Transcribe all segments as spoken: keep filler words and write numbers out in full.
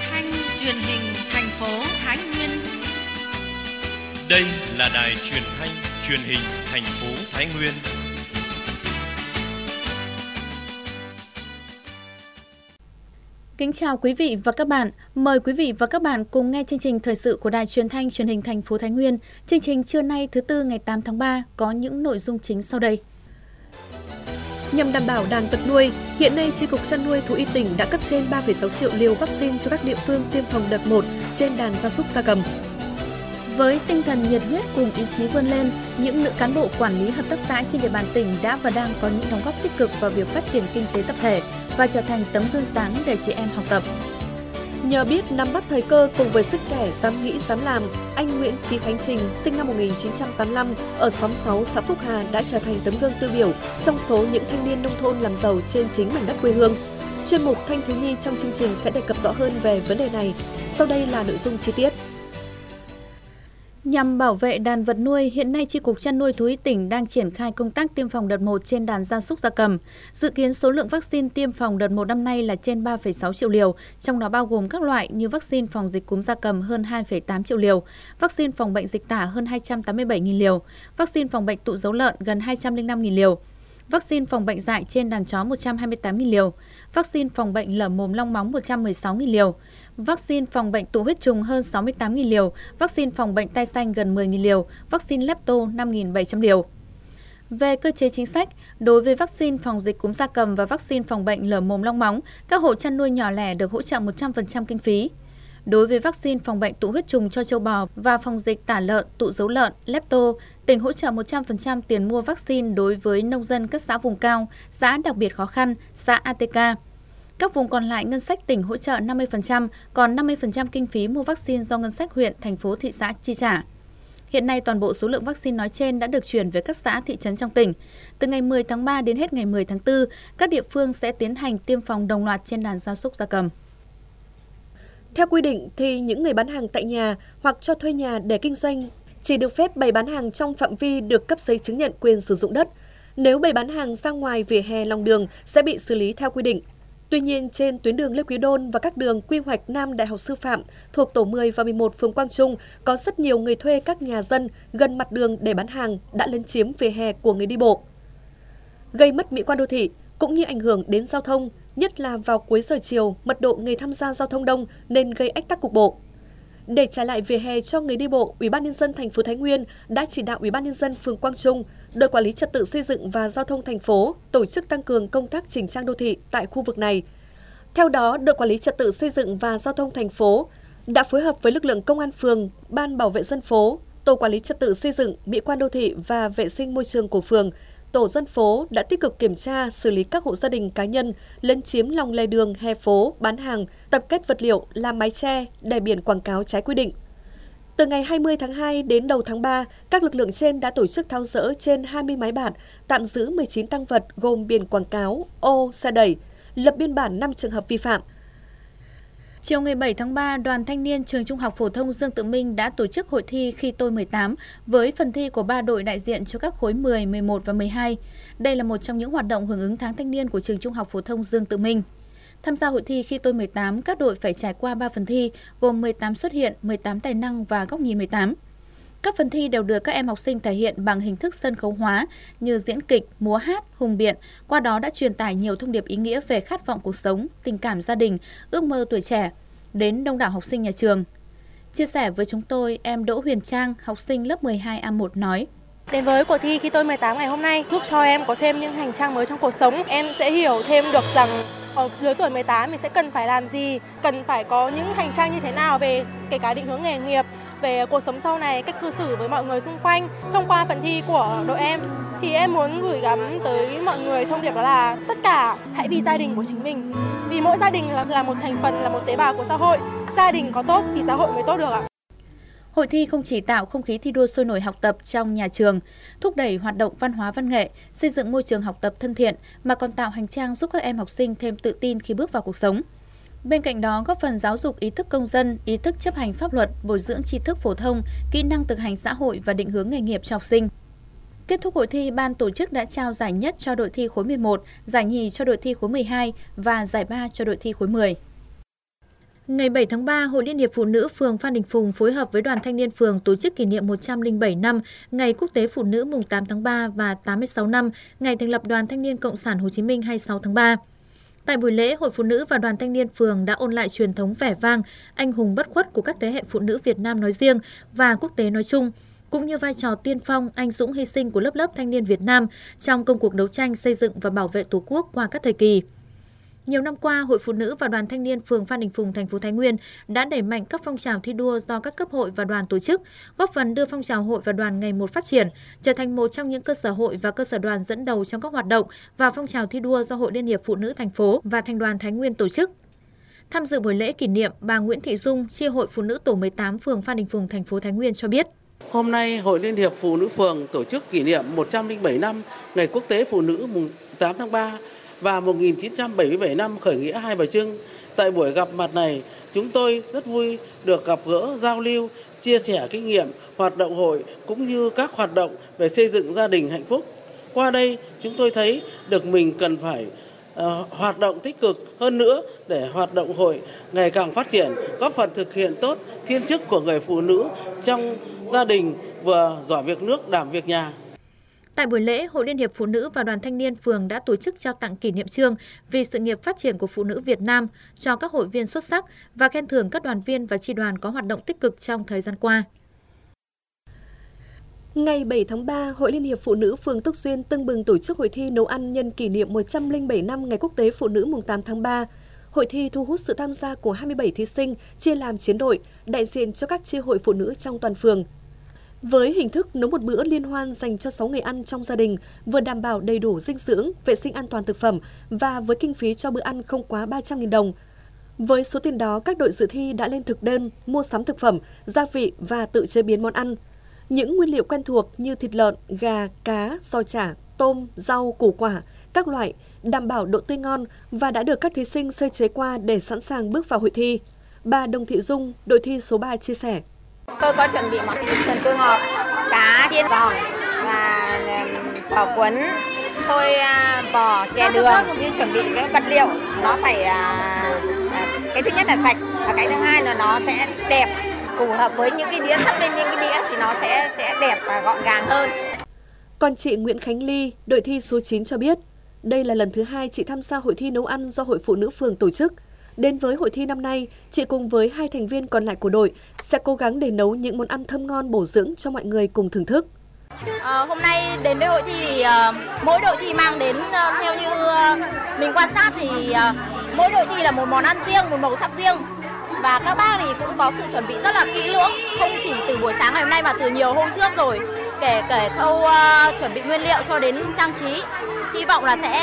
thanh truyền hình thành phố Thái Nguyên. Đây là đài truyền thanh truyền hình thành phố Thái Nguyên. Kính chào quý vị và các bạn. Mời quý vị và các bạn cùng nghe chương trình thời sự của Đài Truyền thanh Truyền hình thành phố Thái Nguyên. Chương trình trưa nay thứ Tư ngày tám tháng ba có những nội dung chính sau đây. Nhằm đảm bảo đàn vật nuôi, hiện nay Chi cục Chăn nuôi Thú y tỉnh đã cấp trên ba phẩy sáu triệu liều vaccine cho các địa phương tiêm phòng đợt một trên đàn gia súc gia cầm. Với tinh thần nhiệt huyết cùng ý chí vươn lên, những nữ cán bộ quản lý hợp tác xã trên địa bàn tỉnh đã và đang có những đóng góp tích cực vào việc phát triển kinh tế tập thể và trở thành tấm gương sáng để chị em học tập. Nhờ biết nắm bắt thời cơ cùng với sức trẻ dám nghĩ dám làm, anh Nguyễn Chí Khánh Trình, sinh năm một nghìn chín trăm tám mươi lăm, ở xóm sáu xã Phúc Hà đã trở thành tấm gương tiêu biểu trong số những thanh niên nông thôn làm giàu trên chính mảnh đất quê hương. Chuyên mục Thanh thiếu nhi trong chương trình sẽ đề cập rõ hơn về vấn đề này. Sau đây là nội dung chi tiết. Nhằm bảo vệ đàn vật nuôi, hiện nay Chi cục Chăn nuôi Thú y tỉnh đang triển khai công tác tiêm phòng đợt một trên đàn gia súc gia cầm. Dự kiến số lượng vaccine tiêm phòng đợt một năm nay là trên ba phẩy sáu triệu liều, trong đó bao gồm các loại như vaccine phòng dịch cúm gia cầm hơn hai phẩy tám triệu liều, vaccine phòng bệnh dịch tả hơn hai trăm tám mươi bảy nghìn liều, vaccine phòng bệnh tụ dấu lợn gần hai trăm lẻ năm nghìn liều, vaccine phòng bệnh dại trên đàn chó một trăm hai mươi tám nghìn liều, vaccine phòng bệnh lở mồm long móng một trăm mười sáu nghìn liều, vaccine phòng bệnh tụ huyết trùng hơn sáu mươi tám nghìn liều, vaccine phòng bệnh tai xanh gần mười nghìn liều, vaccine lepto năm nghìn bảy trăm liều. Về cơ chế chính sách, đối với vaccine phòng dịch cúm gia cầm và vaccine phòng bệnh lở mồm long móng, các hộ chăn nuôi nhỏ lẻ được hỗ trợ một trăm phần trăm kinh phí. Đối với vaccine phòng bệnh tụ huyết trùng cho trâu bò và phòng dịch tả lợn, tụ dấu lợn, lepto, tỉnh hỗ trợ một trăm phần trăm tiền mua vaccine đối với nông dân các xã vùng cao, xã đặc biệt khó khăn, xã a tê ca. Các vùng còn lại ngân sách tỉnh hỗ trợ năm mươi phần trăm, còn năm mươi phần trăm kinh phí mua vaccine do ngân sách huyện, thành phố, thị xã chi trả. Hiện nay toàn bộ số lượng vaccine nói trên đã được chuyển về các xã, thị trấn trong tỉnh. Từ ngày mười tháng ba đến hết ngày mười tháng tư, các địa phương sẽ tiến hành tiêm phòng đồng loạt trên đàn gia súc gia cầm. Theo quy định thì những người bán hàng tại nhà hoặc cho thuê nhà để kinh doanh chỉ được phép bày bán hàng trong phạm vi được cấp giấy chứng nhận quyền sử dụng đất. Nếu bày bán hàng ra ngoài vỉa hè lòng đường sẽ bị xử lý theo quy định. Tuy nhiên, trên tuyến đường Lê Quý Đôn và các đường quy hoạch Nam Đại học Sư phạm thuộc tổ mười và mười một phường Quang Trung có rất nhiều người thuê các nhà dân gần mặt đường để bán hàng đã lấn chiếm vỉa hè của người đi bộ, gây mất mỹ quan đô thị cũng như ảnh hưởng đến giao thông, nhất là vào cuối giờ chiều, mật độ người tham gia giao thông đông nên gây ách tắc cục bộ. Để trả lại vỉa hè cho người đi bộ, Ủy ban nhân dân thành phố Thái Nguyên đã chỉ đạo Ủy ban nhân dân phường Quang Trung, đội quản lý trật tự xây dựng và giao thông thành phố tổ chức tăng cường công tác chỉnh trang đô thị tại khu vực này. Theo đó, đội quản lý trật tự xây dựng và giao thông thành phố đã phối hợp với lực lượng công an phường, ban bảo vệ dân phố, tổ quản lý trật tự xây dựng, mỹ quan đô thị và vệ sinh môi trường của phường, tổ dân phố đã tích cực kiểm tra, xử lý các hộ gia đình cá nhân lấn chiếm lòng lề đường, hè phố, bán hàng, tập kết vật liệu, làm mái che, đè biển quảng cáo trái quy định. Từ ngày hai mươi tháng hai đến đầu tháng ba, các lực lượng trên đã tổ chức tháo dỡ trên hai mươi mái bạt, tạm giữ mười chín tang vật gồm biển quảng cáo, ô, xe đẩy, lập biên bản năm trường hợp vi phạm. Chiều ngày bảy tháng ba, Đoàn Thanh niên Trường Trung học Phổ thông Dương Tự Minh đã tổ chức hội thi Khi tôi mười tám với phần thi của ba đội đại diện cho các khối mười, mười một và mười hai. Đây là một trong những hoạt động hưởng ứng tháng thanh niên của Trường Trung học Phổ thông Dương Tự Minh. Tham gia hội thi Khi tôi mười tám, các đội phải trải qua ba phần thi gồm mười tám xuất hiện, mười tám tài năng và góc nhìn mười tám. Các phần thi đều được các em học sinh thể hiện bằng hình thức sân khấu hóa như diễn kịch, múa hát, hùng biện, qua đó đã truyền tải nhiều thông điệp ý nghĩa về khát vọng cuộc sống, tình cảm gia đình, ước mơ tuổi trẻ đến đông đảo học sinh nhà trường. Chia sẻ với chúng tôi, em Đỗ Huyền Trang, học sinh lớp mười hai A một nói: Đến với cuộc thi Khi tôi mười tám ngày hôm nay giúp cho em có thêm những hành trang mới trong cuộc sống. Em sẽ hiểu thêm được rằng ở dưới tuổi mười tám mình sẽ cần phải làm gì, cần phải có những hành trang như thế nào về kể cả định hướng nghề nghiệp, về cuộc sống sau này, cách cư xử với mọi người xung quanh. Thông qua phần thi của đội em thì em muốn gửi gắm tới mọi người thông điệp đó là tất cả hãy vì gia đình của chính mình. Vì mỗi gia đình là một thành phần, là một tế bào của xã hội. Gia đình có tốt thì xã hội mới tốt được ạ. Hội thi không chỉ tạo không khí thi đua sôi nổi học tập trong nhà trường, thúc đẩy hoạt động văn hóa văn nghệ, xây dựng môi trường học tập thân thiện, mà còn tạo hành trang giúp các em học sinh thêm tự tin khi bước vào cuộc sống. Bên cạnh đó, góp phần giáo dục ý thức công dân, ý thức chấp hành pháp luật, bồi dưỡng tri thức phổ thông, kỹ năng thực hành xã hội và định hướng nghề nghiệp cho học sinh. Kết thúc hội thi, ban tổ chức đã trao giải nhất cho đội thi khối mười một, giải nhì cho đội thi khối mười hai và giải ba cho đội thi khối mười. Ngày bảy tháng ba, Hội Liên hiệp Phụ nữ phường Phan Đình Phùng phối hợp với Đoàn Thanh niên phường tổ chức kỷ niệm một trăm lẻ bảy năm Ngày Quốc tế Phụ nữ mùng tám tháng ba và tám mươi sáu năm Ngày thành lập Đoàn Thanh niên Cộng sản Hồ Chí Minh hai mươi sáu tháng ba. Tại buổi lễ, Hội Phụ nữ và Đoàn Thanh niên phường đã ôn lại truyền thống vẻ vang, anh hùng bất khuất của các thế hệ phụ nữ Việt Nam nói riêng và quốc tế nói chung, cũng như vai trò tiên phong, anh dũng hy sinh của lớp lớp thanh niên Việt Nam trong công cuộc đấu tranh xây dựng và bảo vệ Tổ quốc qua các thời kỳ. Nhiều năm qua, Hội Phụ nữ và Đoàn Thanh niên phường Phan Đình Phùng, thành phố Thái Nguyên đã đẩy mạnh các phong trào thi đua do các cấp hội và đoàn tổ chức, góp phần đưa phong trào hội và đoàn ngày một phát triển, trở thành một trong những cơ sở hội và cơ sở đoàn dẫn đầu trong các hoạt động và phong trào thi đua do Hội Liên hiệp Phụ nữ thành phố và Thành đoàn Thái Nguyên tổ chức. Tham dự buổi lễ kỷ niệm, bà Nguyễn Thị Dung, chi hội Phụ nữ tổ mười tám phường Phan Đình Phùng, thành phố Thái Nguyên cho biết. Hôm nay, Hội Liên hiệp Phụ nữ phường tổ chức kỷ niệm một trăm lẻ bảy năm Ngày Quốc tế Phụ nữ mùng tám tháng ba và một nghìn chín trăm bảy mươi bảy năm khởi nghĩa Hai Bà Trưng. Tại buổi gặp mặt này, chúng tôi rất vui được gặp gỡ, giao lưu, chia sẻ kinh nghiệm, hoạt động hội cũng như các hoạt động về xây dựng gia đình hạnh phúc. Qua đây, chúng tôi thấy được mình cần phải uh, hoạt động tích cực hơn nữa để hoạt động hội ngày càng phát triển, góp phần thực hiện tốt thiên chức của người phụ nữ trong gia đình, vừa giỏi việc nước, đảm việc nhà. Tại buổi lễ, Hội Liên hiệp Phụ nữ và Đoàn Thanh niên phường đã tổ chức trao tặng kỷ niệm chương vì sự nghiệp phát triển của phụ nữ Việt Nam cho các hội viên xuất sắc và khen thưởng các đoàn viên và chi đoàn có hoạt động tích cực trong thời gian qua. Ngày bảy tháng ba, Hội Liên hiệp Phụ nữ phường Túc Xuyên tưng bừng tổ chức hội thi nấu ăn nhân kỷ niệm một trăm lẻ bảy năm Ngày Quốc tế Phụ nữ mùng tám tháng ba. Hội thi thu hút sự tham gia của hai mươi bảy thí sinh chia làm chiến đội, đại diện cho các chi hội phụ nữ trong toàn phường. Với hình thức nấu một bữa liên hoan dành cho sáu người ăn trong gia đình, vừa đảm bảo đầy đủ dinh dưỡng, vệ sinh an toàn thực phẩm và với kinh phí cho bữa ăn không quá ba trăm nghìn đồng. Với số tiền đó, các đội dự thi đã lên thực đơn, mua sắm thực phẩm, gia vị và tự chế biến món ăn. Những nguyên liệu quen thuộc như thịt lợn, gà, cá, giò chả, tôm, rau, củ quả, các loại, đảm bảo độ tươi ngon và đã được các thí sinh sơ chế qua để sẵn sàng bước vào hội thi. Bà Đồng Thị Dung, đội thi số ba chia sẻ. Tôi có chuẩn bị món sườn chua ngọt, cá chiên giòn và bò cuốn, xôi bò, chè đường, như chuẩn bị cái vật liệu nó phải cái thứ nhất là sạch và cái thứ hai là nó sẽ đẹp, phù hợp với những cái đĩa sắp lên những cái đĩa thì nó sẽ sẽ đẹp và gọn gàng hơn. Còn chị Nguyễn Khánh Ly, đội thi số chín cho biết, đây là lần thứ hai chị tham gia hội thi nấu ăn do Hội Phụ nữ phường tổ chức. Đến với hội thi năm nay, chị cùng với hai thành viên còn lại của đội sẽ cố gắng để nấu những món ăn thơm ngon bổ dưỡng cho mọi người cùng thưởng thức. À, hôm nay đến với hội thi thì uh, mỗi đội thi mang đến uh, theo như uh, mình quan sát thì uh, mỗi đội thi là một món ăn riêng, một màu sắc riêng. Và các bác thì cũng có sự chuẩn bị rất là kỹ lưỡng, không chỉ từ buổi sáng ngày hôm nay mà từ nhiều hôm trước rồi, kể kể khâu uh, chuẩn bị nguyên liệu cho đến trang trí. Hy vọng là sẽ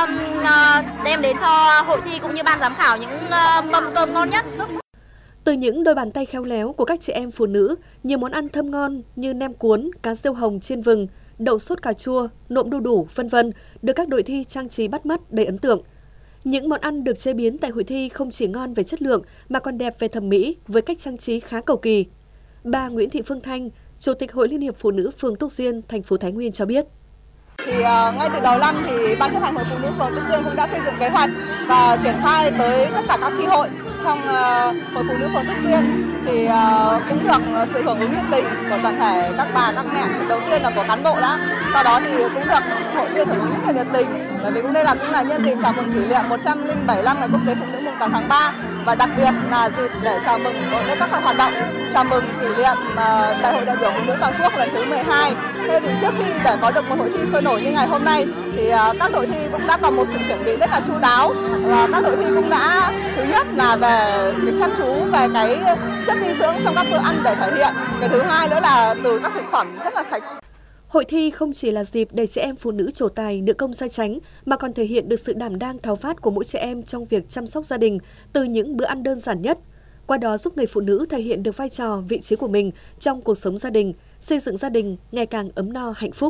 uh, đem đến cho hội thi cũng như ban giám khảo những uh, mâm cơm ngon nhất. Từ những đôi bàn tay khéo léo của các chị em phụ nữ, nhiều món ăn thơm ngon như nem cuốn, cá riêu hồng chiên vừng, đậu sốt cà chua, nộm đu đủ, vân vân được các đội thi trang trí bắt mắt đầy ấn tượng. Những món ăn được chế biến tại hội thi không chỉ ngon về chất lượng mà còn đẹp về thẩm mỹ với cách trang trí khá cầu kỳ. Bà Nguyễn Thị Phương Thanh, Chủ tịch Hội Liên hiệp Phụ nữ phường Túc Xuyên, thành phố Thái Nguyên cho biết. Thì uh, ngay từ đầu năm thì Ban chấp hành Hội Phụ nữ phường Túc Xuyên cũng đã xây dựng kế hoạch và triển khai tới tất cả các chi hội trong uh, Hội Phụ nữ phường Túc Xuyên thì uh, cũng được sự hưởng ứng nhiệt tình của toàn thể các bà các mẹ, đầu tiên là của cán bộ đã, sau đó thì cũng được hội viên hưởng ứng rất là nhiệt tình, bởi vì cũng đây là cũng là nhân dịp chào mừng kỷ niệm một trăm lẻ bảy năm Ngày Quốc tế Phụ nữ mùng tám tháng ba và đặc biệt là dịp để chào mừng với các hoạt động chào mừng kỷ niệm uh, Đại hội đại biểu Phụ nữ toàn quốc lần thứ mười hai. Thế thì trước khi để có được một hội thi sôi nổi như ngày hôm nay thì uh, các đội thi cũng đã có một sự chuẩn bị rất là chu đáo và các đội thi cũng đã thứ nhất là về việc chăm chú về cái chất dinh dưỡng trong các bữa ăn để thể hiện, cái thứ hai nữa là từ các thực phẩm rất là sạch. Hội thi không chỉ là dịp để chị em phụ nữ trổ tài, nữ công sai chánh mà còn thể hiện được sự đảm đang tháo vát của mỗi chị em trong việc chăm sóc gia đình từ những bữa ăn đơn giản nhất. Qua đó giúp người phụ nữ thể hiện được vai trò, vị trí của mình trong cuộc sống gia đình, xây dựng gia đình ngày càng ấm no, hạnh phúc.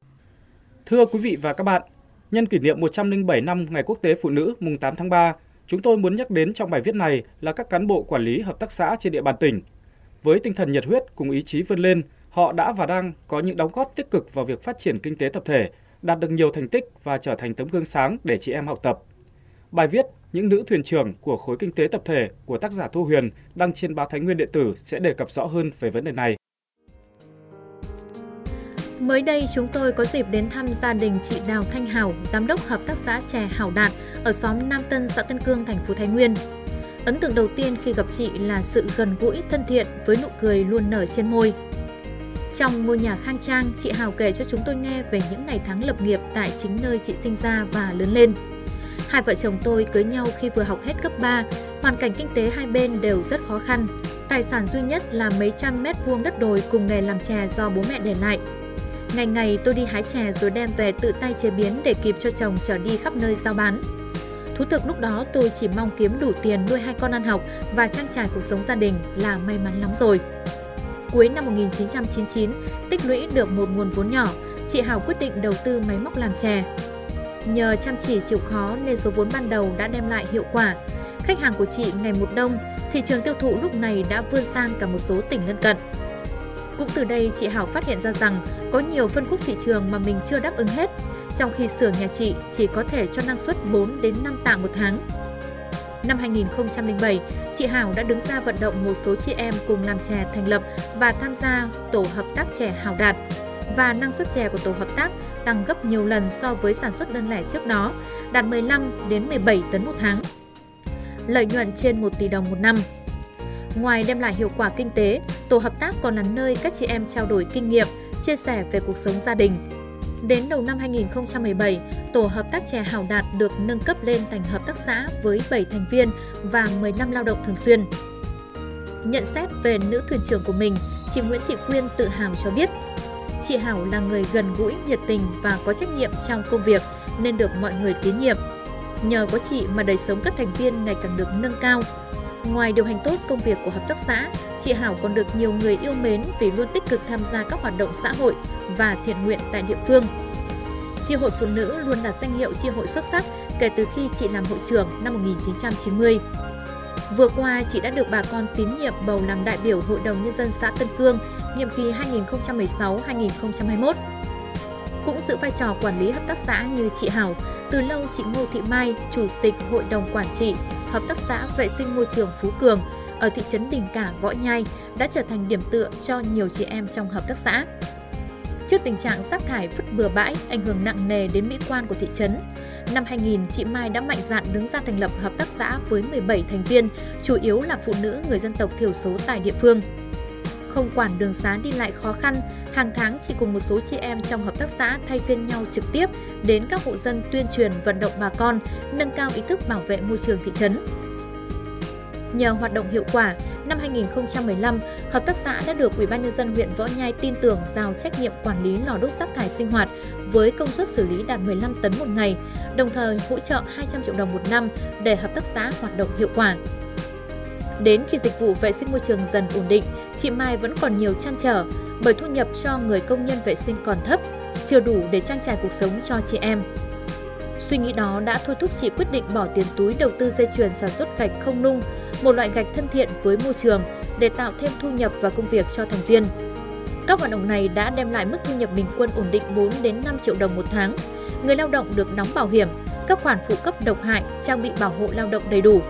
Thưa quý vị và các bạn, nhân kỷ niệm một trăm lẻ bảy năm Ngày Quốc tế Phụ nữ mùng tám tháng ba, chúng tôi muốn nhắc đến trong bài viết này là các cán bộ quản lý hợp tác xã trên địa bàn tỉnh. Với tinh thần nhiệt huyết cùng ý chí vươn lên, họ đã và đang có những đóng góp tích cực vào việc phát triển kinh tế tập thể, đạt được nhiều thành tích và trở thành tấm gương sáng để chị em học tập. Bài viết Những nữ thuyền trưởng của khối kinh tế tập thể của tác giả Thu Huyền đăng trên báo Thái Nguyên điện tử sẽ đề cập rõ hơn về vấn đề này. Mới đây, chúng tôi có dịp đến thăm gia đình chị Đào Thanh Hảo, giám đốc hợp tác xã chè Hảo Đạt ở xóm Nam Tân, xã Tân Cương, thành phố Thái Nguyên. Ấn tượng đầu tiên khi gặp chị là sự gần gũi, thân thiện với nụ cười luôn nở trên môi. Trong ngôi nhà khang trang, chị Hảo kể cho chúng tôi nghe về những ngày tháng lập nghiệp tại chính nơi chị sinh ra và lớn lên. Hai vợ chồng tôi cưới nhau khi vừa học hết cấp ba, hoàn cảnh kinh tế hai bên đều rất khó khăn. Tài sản duy nhất là mấy trăm mét vuông đất đồi cùng nghề làm chè do bố mẹ để lại. Ngày ngày tôi đi hái chè rồi đem về tự tay chế biến để kịp cho chồng chở đi khắp nơi giao bán. Thú thực lúc đó tôi chỉ mong kiếm đủ tiền nuôi hai con ăn học và trang trải cuộc sống gia đình là may mắn lắm rồi. Cuối năm một nghìn chín trăm chín mươi chín, tích lũy được một nguồn vốn nhỏ, chị Hảo quyết định đầu tư máy móc làm chè. Nhờ chăm chỉ chịu khó nên số vốn ban đầu đã đem lại hiệu quả. Khách hàng của chị ngày một đông, thị trường tiêu thụ lúc này đã vươn sang cả một số tỉnh lân cận. Cũng từ đây chị Hảo phát hiện ra rằng có nhiều phân khúc thị trường mà mình chưa đáp ứng hết, trong khi xưởng nhà chị chỉ có thể cho năng suất bốn đến năm tạ một tháng. Năm hai nghìn không trăm lẻ bảy, chị Hảo đã đứng ra vận động một số chị em cùng làm chè thành lập và tham gia tổ hợp tác chè Hảo Đạt. Và năng suất chè của tổ hợp tác tăng gấp nhiều lần so với sản xuất đơn lẻ trước đó, đạt mười lăm đến mười bảy tấn một tháng. Lợi nhuận trên một tỷ đồng một năm. Ngoài đem lại hiệu quả kinh tế, tổ hợp tác còn là nơi các chị em trao đổi kinh nghiệm, chia sẻ về cuộc sống gia đình. Đến đầu năm hai nghìn không trăm mười bảy, tổ hợp tác chè Hảo Đạt được nâng cấp lên thành hợp tác xã với bảy thành viên và mười lăm lao động thường xuyên. Nhận xét về nữ thuyền trưởng của mình, chị Nguyễn Thị Quyên tự hào cho biết, chị Hảo là người gần gũi, nhiệt tình và có trách nhiệm trong công việc nên được mọi người tín nhiệm. Nhờ có chị mà đời sống các thành viên ngày càng được nâng cao. Ngoài điều hành tốt công việc của hợp tác xã, chị Hảo còn được nhiều người yêu mến vì luôn tích cực tham gia các hoạt động xã hội và thiện nguyện tại địa phương. Chi hội phụ nữ luôn đạt danh hiệu chi hội xuất sắc kể từ khi chị làm hội trưởng năm một nghìn chín trăm chín mươi. Vừa qua, chị đã được bà con tín nhiệm bầu làm đại biểu Hội đồng Nhân dân xã Tân Cương, nhiệm kỳ hai nghìn không trăm mười sáu đến hai nghìn không trăm hai mươi mốt. Cũng giữ vai trò quản lý hợp tác xã như chị Hảo, từ lâu chị Ngô Thị Mai, Chủ tịch Hội đồng Quản trị, Hợp tác xã Vệ sinh Môi trường Phú Cường ở thị trấn Đình Cả, Võ Nhai đã trở thành điểm tựa cho nhiều chị em trong hợp tác xã. Trước tình trạng rác thải vứt bừa bãi ảnh hưởng nặng nề đến mỹ quan của thị trấn, năm hai nghìn, chị Mai đã mạnh dạn đứng ra thành lập hợp tác xã với mười bảy thành viên, chủ yếu là phụ nữ người dân tộc thiểu số tại địa phương. Không quản đường xá đi lại khó khăn, hàng tháng chị cùng một số chị em trong hợp tác xã thay phiên nhau trực tiếp đến các hộ dân tuyên truyền vận động bà con, nâng cao ý thức bảo vệ môi trường thị trấn. Nhờ hoạt động hiệu quả, năm hai nghìn không trăm mười lăm, hợp tác xã đã được Ủy ban Nhân dân huyện Võ Nhai tin tưởng giao trách nhiệm quản lý lò đốt rác thải sinh hoạt với công suất xử lý đạt mười lăm tấn một ngày, đồng thời hỗ trợ hai trăm triệu đồng một năm để hợp tác xã hoạt động hiệu quả. Đến khi dịch vụ vệ sinh môi trường dần ổn định, chị Mai vẫn còn nhiều trăn trở bởi thu nhập cho người công nhân vệ sinh còn thấp, chưa đủ để trang trải cuộc sống cho chị em. Suy nghĩ đó đã thôi thúc chị quyết định bỏ tiền túi đầu tư dây chuyền sản xuất gạch không nung, một loại gạch thân thiện với môi trường để tạo thêm thu nhập và công việc cho thành viên. Các hoạt động này đã đem lại mức thu nhập bình quân ổn định bốn đến năm triệu đồng một tháng. Người lao động được đóng bảo hiểm, các khoản phụ cấp độc hại, trang bị bảo hộ lao động đầy đủ.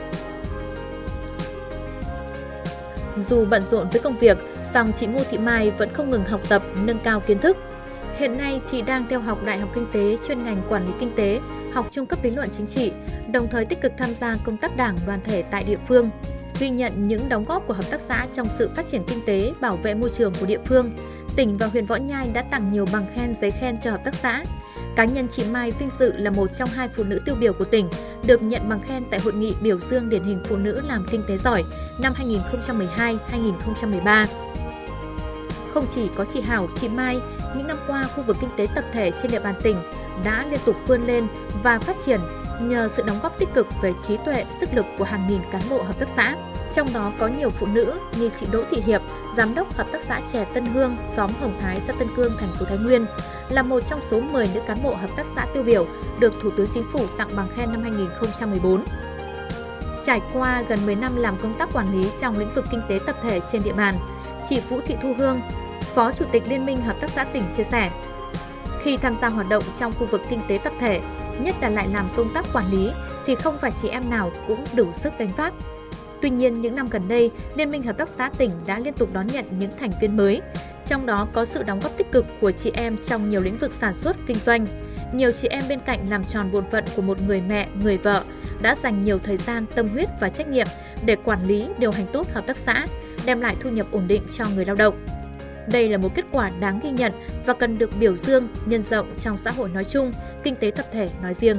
Dù bận rộn với công việc, song chị Ngô Thị Mai vẫn không ngừng học tập, nâng cao kiến thức. Hiện nay, chị đang theo học Đại học Kinh tế chuyên ngành Quản lý Kinh tế, học trung cấp lý luận chính trị, đồng thời tích cực tham gia công tác đảng đoàn thể tại địa phương. Ghi nhận những đóng góp của hợp tác xã trong sự phát triển kinh tế, bảo vệ môi trường của địa phương, tỉnh và huyện Võ Nhai đã tặng nhiều bằng khen, giấy khen cho hợp tác xã. Cá nhân chị Mai vinh dự là một trong hai phụ nữ tiêu biểu của tỉnh, được nhận bằng khen tại Hội nghị biểu dương điển hình phụ nữ làm kinh tế giỏi năm hai nghìn không trăm mười hai đến hai nghìn không trăm mười ba. Không chỉ có chị Hảo, chị Mai, những năm qua khu vực kinh tế tập thể trên địa bàn tỉnh đã liên tục vươn lên và phát triển nhờ sự đóng góp tích cực về trí tuệ, sức lực của hàng nghìn cán bộ hợp tác xã. Trong đó có nhiều phụ nữ như chị Đỗ Thị Hiệp, giám đốc hợp tác xã chè Tân Hương, xóm Hồng Thái, xã Tân Cương, thành phố Thái Nguyên, là một trong số mười nữ cán bộ hợp tác xã tiêu biểu được Thủ tướng Chính phủ tặng bằng khen năm hai nghìn không trăm mười bốn. Trải qua gần mười năm làm công tác quản lý trong lĩnh vực kinh tế tập thể trên địa bàn, chị Vũ Thị Thu Hương, Phó Chủ tịch Liên minh Hợp tác xã tỉnh chia sẻ, khi tham gia hoạt động trong khu vực kinh tế tập thể, nhất là lại làm công tác quản lý, thì không phải chị em nào cũng đủ sức gánh vác. Tuy nhiên, những năm gần đây, Liên minh Hợp tác xã tỉnh đã liên tục đón nhận những thành viên mới, trong đó có sự đóng góp tích cực của chị em trong nhiều lĩnh vực sản xuất, kinh doanh. Nhiều chị em bên cạnh làm tròn bổn phận của một người mẹ, người vợ, đã dành nhiều thời gian, tâm huyết và trách nhiệm để quản lý, điều hành tốt hợp tác xã, đem lại thu nhập ổn định cho người lao động. Đây là một kết quả đáng ghi nhận và cần được biểu dương, nhân rộng trong xã hội nói chung, kinh tế tập thể nói riêng.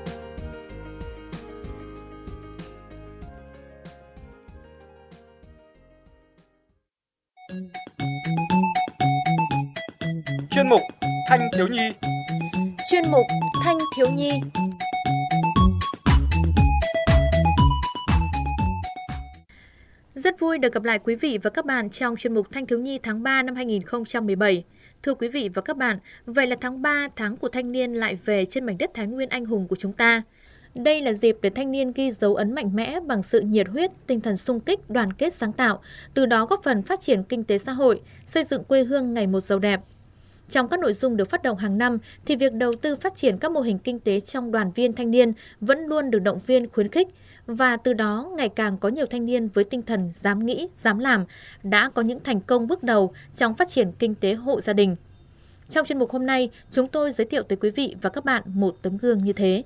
Chuyên mục Thanh thiếu nhi. Chuyên mục Thanh thiếu nhi. Rất vui được gặp lại quý vị và các bạn trong chuyên mục Thanh thiếu nhi tháng ba năm hai nghìn không trăm mười bảy. Thưa quý vị và các bạn, vậy là tháng ba, tháng của thanh niên lại về trên mảnh đất Thái Nguyên anh hùng của chúng ta. Đây là dịp để thanh niên ghi dấu ấn mạnh mẽ bằng sự nhiệt huyết, tinh thần sung kích, đoàn kết sáng tạo, từ đó góp phần phát triển kinh tế xã hội, xây dựng quê hương ngày một giàu đẹp. Trong các nội dung được phát động hàng năm, thì việc đầu tư phát triển các mô hình kinh tế trong đoàn viên thanh niên vẫn luôn được động viên khuyến khích, và từ đó ngày càng có nhiều thanh niên với tinh thần dám nghĩ, dám làm, đã có những thành công bước đầu trong phát triển kinh tế hộ gia đình. Trong chuyên mục hôm nay, chúng tôi giới thiệu tới quý vị và các bạn một tấm gương như thế.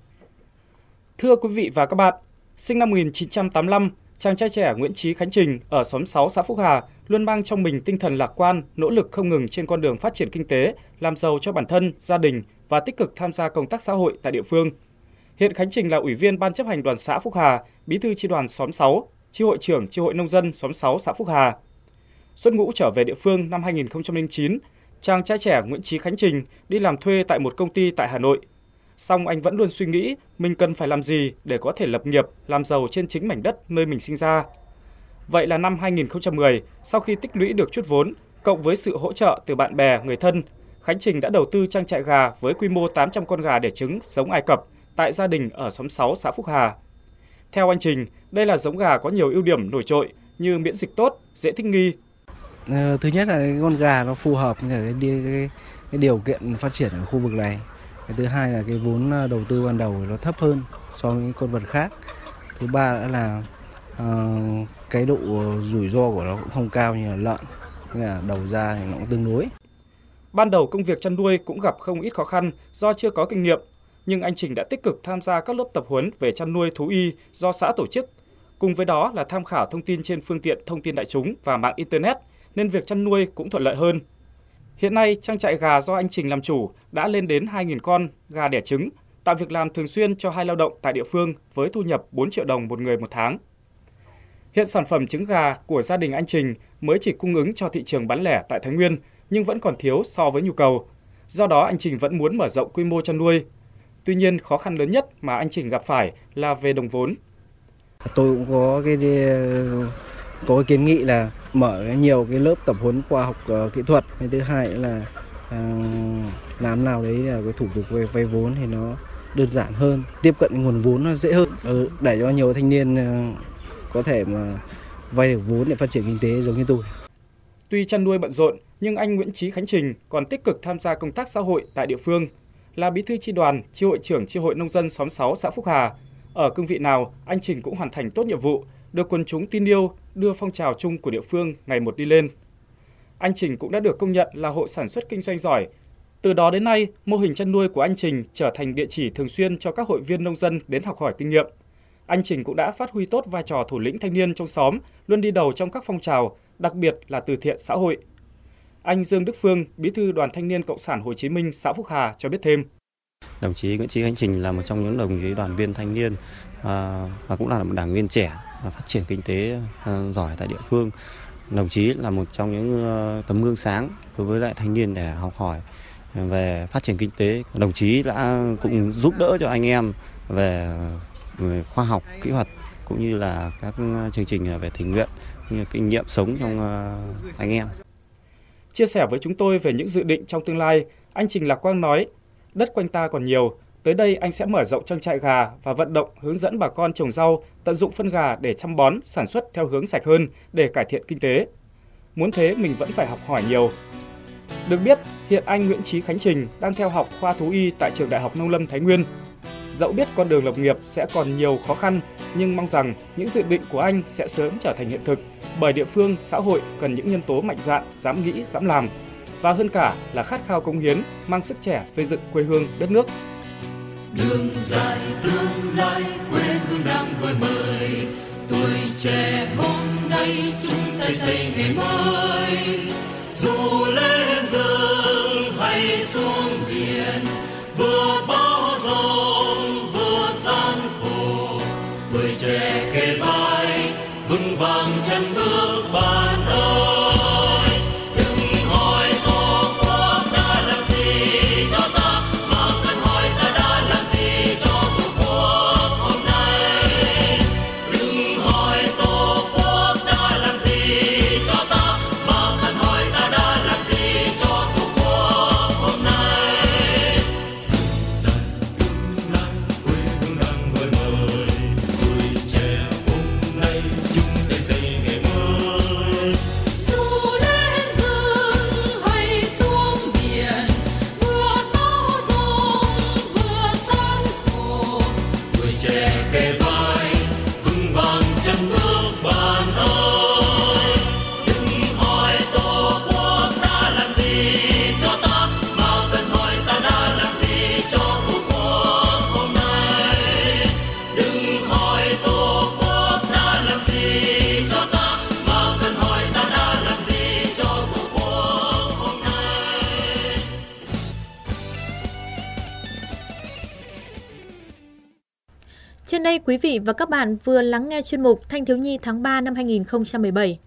Thưa quý vị và các bạn, sinh năm một nghìn chín trăm tám mươi lăm, chàng trai trẻ Nguyễn Chí Khánh Trình ở xóm sáu xã Phúc Hà luôn mang trong mình tinh thần lạc quan, nỗ lực không ngừng trên con đường phát triển kinh tế, làm giàu cho bản thân, gia đình và tích cực tham gia công tác xã hội tại địa phương. Hiện Khánh Trình là Ủy viên Ban chấp hành Đoàn xã Phúc Hà, Bí thư chi đoàn xóm sáu, chi hội trưởng chi hội nông dân xóm sáu xã Phúc Hà. Xuất ngũ trở về địa phương năm hai nghìn không trăm lẻ chín, chàng trai trẻ Nguyễn Chí Khánh Trình đi làm thuê tại một công ty tại Hà Nội. Song anh vẫn luôn suy nghĩ mình cần phải làm gì để có thể lập nghiệp, làm giàu trên chính mảnh đất nơi mình sinh ra. Vậy là năm hai nghìn không trăm mười, sau khi tích lũy được chút vốn, cộng với sự hỗ trợ từ bạn bè, người thân, Khánh Trình đã đầu tư trang trại gà với quy mô tám trăm con gà đẻ trứng giống Ai Cập tại gia đình ở xóm sáu xã Phúc Hà. Theo anh Trình, đây là giống gà có nhiều ưu điểm nổi trội như miễn dịch tốt, dễ thích nghi. Thứ nhất là cái con gà nó phù hợp với cái, cái, cái điều kiện phát triển ở khu vực này. Cái thứ hai là cái vốn đầu tư ban đầu nó thấp hơn so với con vật khác. Thứ ba nữa là uh, cái độ rủi ro của nó cũng không cao như là lợn, nên là đầu ra thì nó cũng tương đối. Ban đầu công việc chăn nuôi cũng gặp không ít khó khăn do chưa có kinh nghiệm, nhưng anh Trình đã tích cực tham gia các lớp tập huấn về chăn nuôi thú y do xã tổ chức. Cùng với đó là tham khảo thông tin trên phương tiện thông tin đại chúng và mạng Internet, nên việc chăn nuôi cũng thuận lợi hơn. Hiện nay, trang trại gà do anh Trình làm chủ đã lên đến hai nghìn con gà đẻ trứng, tạo việc làm thường xuyên cho hai lao động tại địa phương với thu nhập bốn triệu đồng một người một tháng. Hiện sản phẩm trứng gà của gia đình anh Trình mới chỉ cung ứng cho thị trường bán lẻ tại Thái Nguyên, nhưng vẫn còn thiếu so với nhu cầu. Do đó, anh Trình vẫn muốn mở rộng quy mô chăn nuôi. Tuy nhiên, khó khăn lớn nhất mà anh Trình gặp phải là về đồng vốn. Tôi cũng có cái có cái kiến nghị là mở nhiều cái lớp tập huấn khoa học uh, kỹ thuật. Cái thứ hai là uh, làm nào đấy là cái thủ tục về vay vốn thì nó đơn giản hơn, tiếp cận nguồn vốn nó dễ hơn, ừ, để cho nhiều thanh niên uh, có thể mà vay được vốn để phát triển kinh tế giống như tôi. Tuy chăn nuôi bận rộn, nhưng anh Nguyễn Chí Khánh Trình còn tích cực tham gia công tác xã hội tại địa phương, là bí thư chi đoàn, chi hội trưởng chi hội nông dân xóm sáu xã Phúc Hà. Ở cương vị nào, anh Trình cũng hoàn thành tốt nhiệm vụ, được quần chúng tin yêu, đưa phong trào chung của địa phương ngày một đi lên. Anh Trình cũng đã được công nhận là hộ sản xuất kinh doanh giỏi. Từ đó đến nay, mô hình chăn nuôi của anh Trình trở thành địa chỉ thường xuyên cho các hội viên nông dân đến học hỏi kinh nghiệm. Anh Trình cũng đã phát huy tốt vai trò thủ lĩnh thanh niên trong xóm, luôn đi đầu trong các phong trào, đặc biệt là từ thiện xã hội. Anh Dương Đức Phương, bí thư Đoàn Thanh niên Cộng sản Hồ Chí Minh xã Phúc Hà cho biết thêm. Đồng chí Nguyễn Chí Khánh Trình là một trong những đồng chí đoàn viên thanh niên à, và cũng là một đảng viên trẻ phát triển kinh tế à, giỏi tại địa phương. Đồng chí là một trong những uh, tấm gương sáng đối với lại thanh niên để học hỏi về phát triển kinh tế. Đồng chí đã cũng giúp đỡ cho anh em về, về khoa học, kỹ thuật cũng như là các chương trình về tình nguyện, như kinh nghiệm sống trong uh, anh em. Chia sẻ với chúng tôi về những dự định trong tương lai, anh Trình lạc quan nói, đất quanh ta còn nhiều, Tới đây anh sẽ mở rộng trang trại gà và vận động hướng dẫn bà con trồng rau, tận dụng phân gà để chăm bón, sản xuất theo hướng sạch hơn để cải thiện kinh tế. Muốn thế mình vẫn phải học hỏi nhiều. Được biết, hiện anh Nguyễn Chí Khánh Trình đang theo học khoa thú y tại Trường Đại học Nông lâm Thái Nguyên. Dẫu biết con đường lập nghiệp sẽ còn nhiều khó khăn, nhưng mong rằng những dự định của anh sẽ sớm trở thành hiện thực, bởi địa phương, xã hội cần những nhân tố mạnh dạn, dám nghĩ, dám làm. Và hơn cả là khát khao cống hiến, mang sức trẻ xây dựng quê hương, đất nước. Đường dài tương lai, quê hương đang gọi mời, tuổi trẻ hôm nay chúng ta xây ngày mới. Dù lên rừng hay xuống biển, vượt bão giông, vượt gian khổ, tuổi trẻ kề vai, vững vàng chân bước bạn ơi. Đừng hỏi tổ quốc đã làm gì cho ta, mà cần hỏi ta đã làm gì cho tổ quốc hôm nay. Đừng hỏi tổ quốc đã làm gì cho ta, mà cần hỏi ta đã làm gì cho tổ quốc hôm nay. Dần tương lai, quê hương đang gọi mời, tuổi trẻ hôm nay chúng ta xây ngày mới. Dù lên rừng hay xuống biển, vượt bão giông, vượt gian khổ, tuổi trẻ kề vai, vững vàng chân bước bạn ơi. Đừng hỏi tổ quốc đã làm gì cho ta, mà cần hỏi ta đã làm gì cho tổ quốc hôm nay. Đừng hỏi tổ quốc đã làm gì cho ta, mà cần hỏi ta đã làm gì cho tổ quốc hôm nay. Trên đây quý vị và các bạn vừa lắng nghe chuyên mục Thanh thiếu nhi tháng ba năm hai nghìn không trăm mười bảy.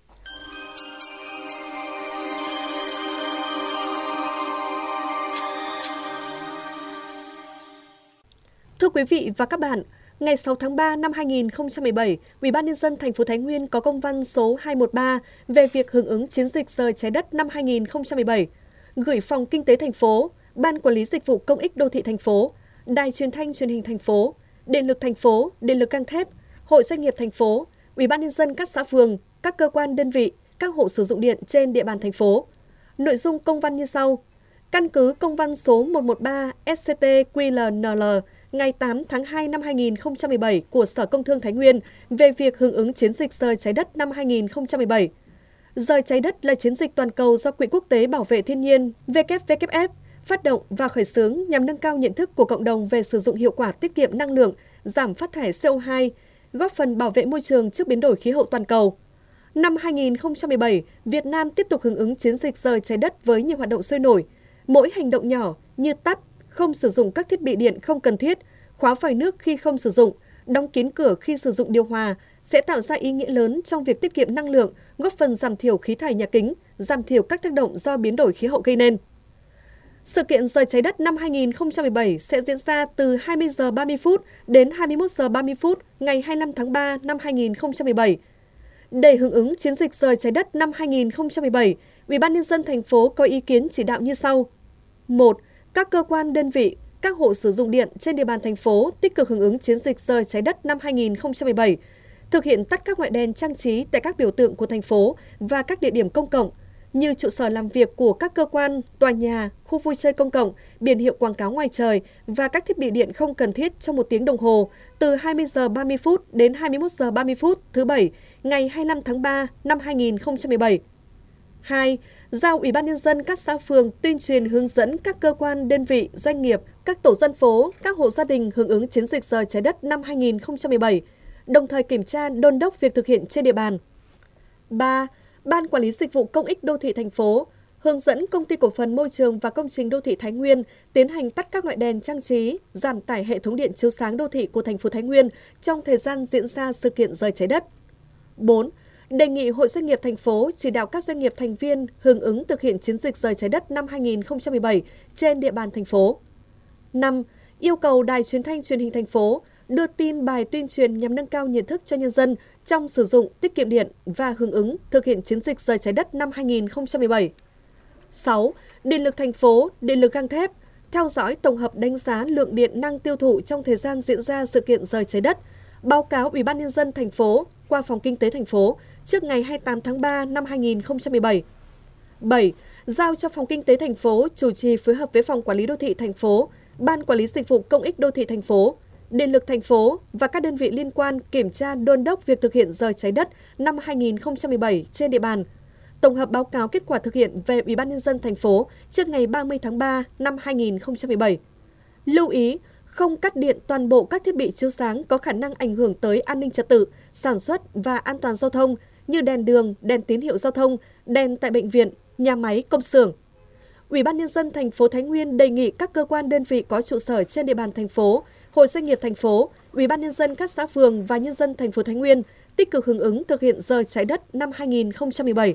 Thưa quý vị và các bạn, ngày sáu tháng ba năm hai nghìn không trăm mười bảy, Ủy ban nhân dân thành phố Thái Nguyên có công văn số hai một ba về việc hưởng ứng chiến dịch rời trái đất năm hai nghìn không trăm mười bảy, gửi Phòng Kinh tế thành phố, Ban Quản lý Dịch vụ Công ích Đô thị thành phố, Đài Truyền thanh Truyền hình thành phố, Điện lực thành phố, Điện lực gang thép, Hội Doanh nghiệp thành phố, Ủy ban nhân dân các xã phường, các cơ quan đơn vị, các hộ sử dụng điện trên địa bàn thành phố. Nội dung công văn như sau: căn cứ công văn số một một ba S C T Q L N L ngày tám tháng hai năm hai nghìn không trăm mười bảy của Sở Công Thương Thái Nguyên về việc hưởng ứng chiến dịch rời trái đất năm hai nghìn không trăm mười bảy. Rời trái đất là chiến dịch toàn cầu do Quỹ Quốc tế Bảo vệ Thiên nhiên W W F phát động và khởi xướng nhằm nâng cao nhận thức của cộng đồng về sử dụng hiệu quả tiết kiệm năng lượng, giảm phát thải C O hai, góp phần bảo vệ môi trường trước biến đổi khí hậu toàn cầu. Năm hai nghìn không trăm mười bảy, Việt Nam tiếp tục hưởng ứng chiến dịch rời trái đất với nhiều hoạt động sôi nổi. Mỗi hành động nhỏ như tắt, không sử dụng các thiết bị điện không cần thiết, khóa vòi nước khi không sử dụng, đóng kín cửa khi sử dụng điều hòa sẽ tạo ra ý nghĩa lớn trong việc tiết kiệm năng lượng, góp phần giảm thiểu khí thải nhà kính, giảm thiểu các tác động do biến đổi khí hậu gây nên. Sự kiện rời trái đất năm hai nghìn không trăm mười bảy sẽ diễn ra từ hai mươi giờ ba mươi phút đến hai mươi mốt giờ ba mươi phút ngày hai mươi lăm tháng ba năm hai nghìn không trăm mười bảy. Để hưởng ứng chiến dịch rời trái đất năm hai nghìn không trăm mười bảy, Ủy ban nhân dân thành phố có ý kiến chỉ đạo như sau: một. Các cơ quan đơn vị, các hộ sử dụng điện trên địa bàn thành phố tích cực hưởng ứng chiến dịch rời trái đất năm hai nghìn không trăm mười bảy, thực hiện tắt các ngọn đèn trang trí tại các biểu tượng của thành phố và các địa điểm công cộng như trụ sở làm việc của các cơ quan, tòa nhà, khu vui chơi công cộng, biển hiệu quảng cáo ngoài trời và các thiết bị điện không cần thiết trong một tiếng đồng hồ từ hai mươi giờ ba mươi phút đến hai mươi mốt giờ ba mươi phút thứ Bảy, ngày hai mươi lăm tháng ba năm hai nghìn không trăm mười bảy. hai. Giao Ủy ban nhân dân các xã phường tuyên truyền hướng dẫn các cơ quan, đơn vị, doanh nghiệp, các tổ dân phố, các hộ gia đình hưởng ứng chiến dịch rời trái đất năm hai nghìn không trăm mười bảy, đồng thời kiểm tra đôn đốc việc thực hiện trên địa bàn. ba. Ban Quản lý Dịch vụ Công ích Đô thị thành phố hướng dẫn Công ty Cổ phần Môi trường và Công trình Đô thị Thái Nguyên tiến hành tắt các loại đèn trang trí, giảm tải hệ thống điện chiếu sáng đô thị của thành phố Thái Nguyên trong thời gian diễn ra sự kiện rời trái đất. bốn. Đề nghị Hội Doanh nghiệp thành phố chỉ đạo các doanh nghiệp thành viên hưởng ứng thực hiện chiến dịch rời trái đất năm hai nghìn không trăm mười bảy trên địa bàn thành phố. năm. Yêu cầu Đài Truyền thanh Truyền hình thành phố đưa tin bài tuyên truyền nhằm nâng cao nhận thức cho nhân dân trong sử dụng tiết kiệm điện và hưởng ứng thực hiện chiến dịch rời trái đất năm hai nghìn không trăm mười bảy. sáu. Điện lực thành phố, Điện lực gang thép theo dõi tổng hợp đánh giá lượng điện năng tiêu thụ trong thời gian diễn ra sự kiện rời trái đất, báo cáo Ủy ban nhân dân thành phố qua Phòng Kinh tế thành phố trước ngày hai mươi tám tháng ba năm hai nghìn không trăm mười bảy. bảy. Giao cho Phòng Kinh tế thành phố chủ trì phối hợp với Phòng Quản lý Đô thị thành phố, Ban Quản lý Dịch vụ Công ích Đô thị thành phố, Điện lực thành phố và các đơn vị liên quan kiểm tra đôn đốc việc thực hiện rời trái đất năm hai nghìn không trăm mười bảy trên địa bàn. Tổng hợp báo cáo kết quả thực hiện về Ủy ban nhân dân thành phố trước ngày ba mươi tháng ba năm hai nghìn không trăm mười bảy. Lưu ý không cắt điện toàn bộ các thiết bị chiếu sáng có khả năng ảnh hưởng tới an ninh trật tự, sản xuất và an toàn giao thông như đèn đường, đèn tín hiệu giao thông, đèn tại bệnh viện, nhà máy, công xưởng. Ủy ban nhân dân thành phố Thái Nguyên đề nghị các cơ quan đơn vị có trụ sở trên địa bàn thành phố, Hội doanh nghiệp thành phố, Ủy ban nhân dân các xã phường và nhân dân thành phố Thái Nguyên tích cực hưởng ứng thực hiện rời trái đất năm hai nghìn không trăm mười bảy.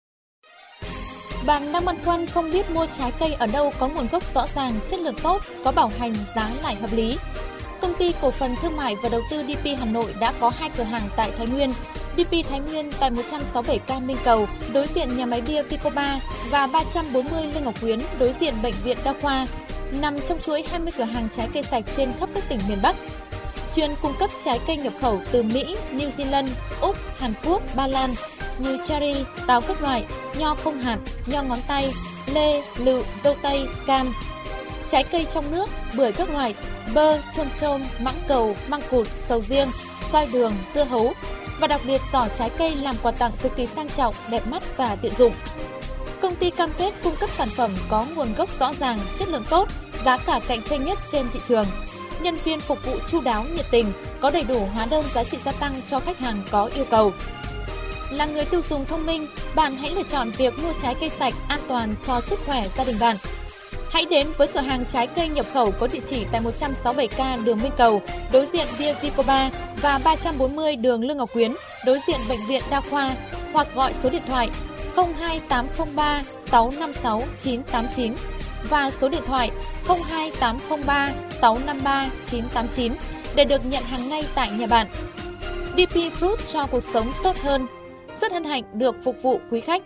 Bạn đang băn khoăn không biết mua trái cây ở đâu có nguồn gốc rõ ràng, chất lượng tốt, có bảo hành, giá lại hợp lý. Công ty cổ phần thương mại và đầu tư đê pê Hà Nội đã có hai cửa hàng tại Thái Nguyên. đê pê Thái Nguyên tại một trăm sáu mươi bảy K Minh Cầu, đối diện nhà máy bia Vicoba và ba trăm bốn mươi Lê Ngọc Quyến, đối diện Bệnh viện Đa khoa, nằm trong chuỗi hai mươi cửa hàng trái cây sạch trên khắp các tỉnh miền Bắc. Chuyên cung cấp trái cây nhập khẩu từ Mỹ, New Zealand, Úc, Hàn Quốc, Ba Lan như cherry, táo các loại, nho không hạt, nho ngón tay, lê, lựu, dâu tây, cam. Trái cây trong nước, bưởi các loại, bơ, chôm chôm, mãng cầu, măng cụt, sầu riêng, xoài đường, dưa hấu và đặc biệt giỏ trái cây làm quà tặng cực kỳ sang trọng, đẹp mắt và tiện dụng. Công ty cam kết cung cấp sản phẩm có nguồn gốc rõ ràng, chất lượng tốt, giá cả cạnh tranh nhất trên thị trường. Nhân viên phục vụ chu đáo, nhiệt tình, có đầy đủ hóa đơn giá trị gia tăng cho khách hàng có yêu cầu. Là người tiêu dùng thông minh, bạn hãy lựa chọn việc mua trái cây sạch, an toàn cho sức khỏe gia đình bạn. Hãy đến với cửa hàng trái cây nhập khẩu có địa chỉ tại một trăm sáu mươi bảy K đường Minh Cầu, đối diện bia Vicoba và ba trăm bốn mươi đường Lương Ngọc Quyến, đối diện Bệnh viện Đa khoa, hoặc gọi số điện thoại không hai tám không ba sáu năm sáu chín tám chín và số điện thoại không hai tám không ba sáu năm ba chín tám chín để được nhận hàng ngay tại nhà bạn. đê pê Fruit cho cuộc sống tốt hơn. Rất hân hạnh được phục vụ quý khách.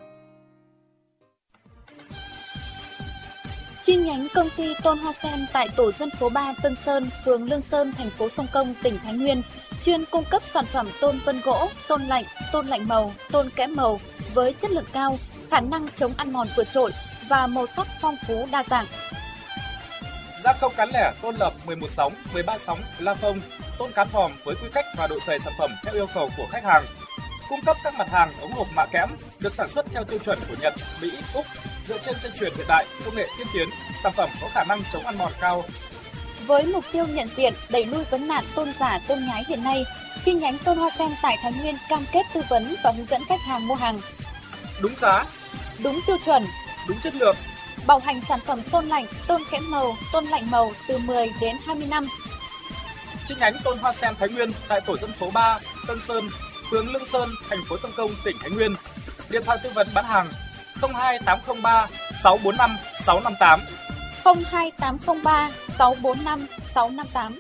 Chi nhánh công ty Tôn Hoa Sen tại tổ dân phố ba Tân Sơn, phường Lương Sơn, thành phố Sông Công, tỉnh Thái Nguyên, chuyên cung cấp sản phẩm tôn vân gỗ, tôn lạnh, tôn lạnh màu, tôn kẽm màu với chất lượng cao, khả năng chống ăn mòn vượt trội và màu sắc phong phú đa dạng. Gia công cán lẻ tôn lập mười một sóng, mười ba sóng, la phông, tôn cán phòm với quy cách và độ dày sản phẩm theo yêu cầu của khách hàng. Cung cấp các mặt hàng ống hộp mạ kẽm được sản xuất theo tiêu chuẩn của Nhật, Mỹ, Úc, dựa trên dây chuyền hiện đại, công nghệ tiên tiến, sản phẩm có khả năng chống ăn mòn cao. Với mục tiêu nhận diện, đẩy lui vấn nạn tôn giả, tôn nhái hiện nay, chi nhánh Tôn Hoa Sen tại Thái Nguyên cam kết tư vấn và hướng dẫn khách hàng mua hàng đúng giá, đúng tiêu chuẩn, đúng chất lượng, bảo hành sản phẩm tôn lạnh, tôn kẽm màu, tôn lạnh màu từ mười đến hai mươi năm. Chi nhánh Tôn Hoa Sen Thái Nguyên tại tổ dân phố ba, Tân Sơn, phường Lương Sơn, thành phố Sông Công, tỉnh Thái Nguyên. Điện thoại tư vấn bán hàng không hai tám không ba sáu bốn năm sáu năm tám, không hai tám không ba sáu bốn năm sáu năm tám.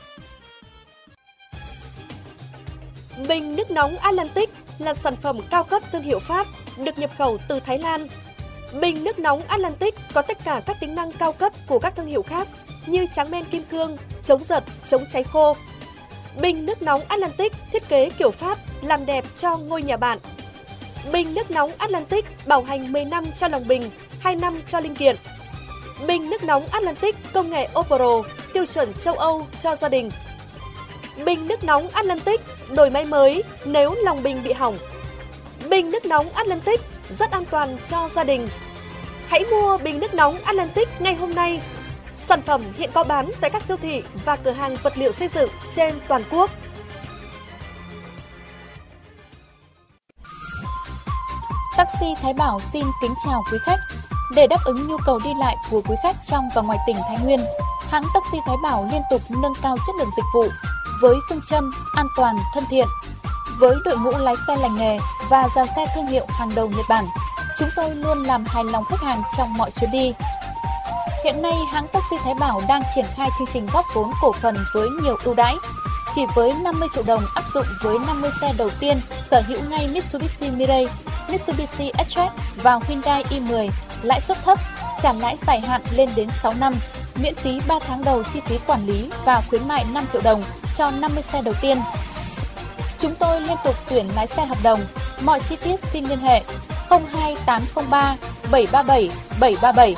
Bình nước nóng Atlantic là sản phẩm cao cấp thương hiệu Pháp, được nhập khẩu từ Thái Lan. Bình nước nóng Atlantic có tất cả các tính năng cao cấp của các thương hiệu khác như tráng men kim cương, chống giật, chống cháy khô. Bình nước nóng Atlantic thiết kế kiểu Pháp làm đẹp cho ngôi nhà bạn. Bình nước nóng Atlantic bảo hành mười năm cho lòng bình, hai năm cho linh kiện. Bình nước nóng Atlantic công nghệ Opro, tiêu chuẩn châu Âu cho gia đình. Bình nước nóng Atlantic đổi máy mới nếu lòng bình bị hỏng. Bình nước nóng Atlantic rất an toàn cho gia đình. Hãy mua bình nước nóng Atlantic ngay hôm nay. Sản phẩm hiện có bán tại các siêu thị và cửa hàng vật liệu xây dựng trên toàn quốc. Taxi Thái Bảo xin kính chào quý khách. Để đáp ứng nhu cầu đi lại của quý khách trong và ngoài tỉnh Thái Nguyên, hãng Taxi Thái Bảo liên tục nâng cao chất lượng dịch vụ với phương châm an toàn, thân thiện. Với đội ngũ lái xe lành nghề và dàn xe thương hiệu hàng đầu Nhật Bản, chúng tôi luôn làm hài lòng khách hàng trong mọi chuyến đi. Hiện nay, hãng Taxi Thái Bảo đang triển khai chương trình góp vốn cổ phần với nhiều ưu đãi. Chỉ với năm mươi triệu đồng áp dụng với năm mươi xe đầu tiên, sở hữu ngay Mitsubishi Mirage, Mitsubishi X-Track và Hyundai i mười, lãi suất thấp, trả lãi dài hạn lên đến sáu năm, miễn phí ba tháng đầu chi phí quản lý và khuyến mại năm triệu đồng cho năm mươi xe đầu tiên. Chúng tôi liên tục tuyển lái xe hợp đồng. Mọi chi tiết xin liên hệ không hai tám không ba bảy ba bảy bảy ba bảy.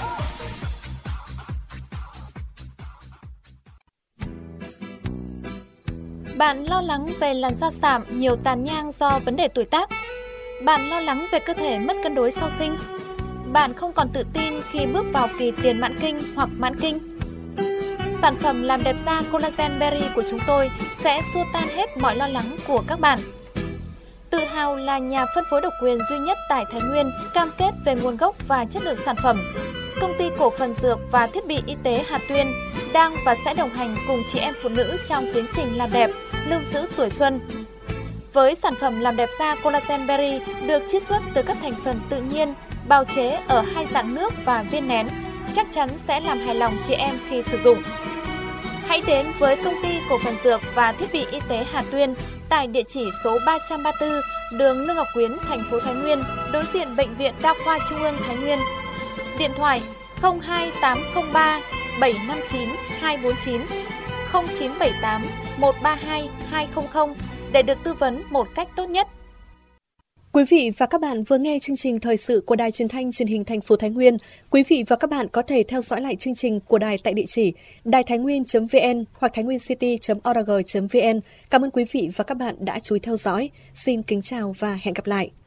Bạn lo lắng về làn da sạm, nhiều tàn nhang do vấn đề tuổi tác. Bạn lo lắng về cơ thể mất cân đối sau sinh. Bạn không còn tự tin khi bước vào kỳ tiền mãn kinh hoặc mãn kinh. Sản phẩm làm đẹp da Collagen Berry của chúng tôi sẽ xua tan hết mọi lo lắng của các bạn. Tự hào là nhà phân phối độc quyền duy nhất tại Thái Nguyên, cam kết về nguồn gốc và chất lượng sản phẩm. Công ty cổ phần dược và thiết bị y tế Hà Tuyên đang và sẽ đồng hành cùng chị em phụ nữ trong tiến trình làm đẹp, lưu giữ tuổi xuân. Với sản phẩm làm đẹp da Collagen Berry được chiết xuất từ các thành phần tự nhiên, bào chế ở hai dạng nước và viên nén, chắc chắn sẽ làm hài lòng chị em khi sử dụng. Hãy đến với công ty cổ phần dược và thiết bị y tế Hà Tuyên tại địa chỉ số ba trăm ba mươi tư, đường Lương Ngọc Quyến, thành phố Thái Nguyên, đối diện Bệnh viện Đa khoa Trung ương Thái Nguyên. Điện thoại không hai tám không ba bảy năm chín hai bốn chín, không chín bảy tám một ba hai hai không không để được tư vấn một cách tốt nhất. Quý vị và các bạn vừa nghe chương trình thời sự của Đài Truyền thanh Truyền hình thành phố Thái Nguyên. Quý vị và các bạn có thể theo dõi lại chương trình của đài tại địa chỉ đài thái nguyên chấm vn hoặc thái nguyên city chấm org chấm vn. Cảm ơn quý vị và các bạn đã chú ý theo dõi. Xin kính chào và hẹn gặp lại.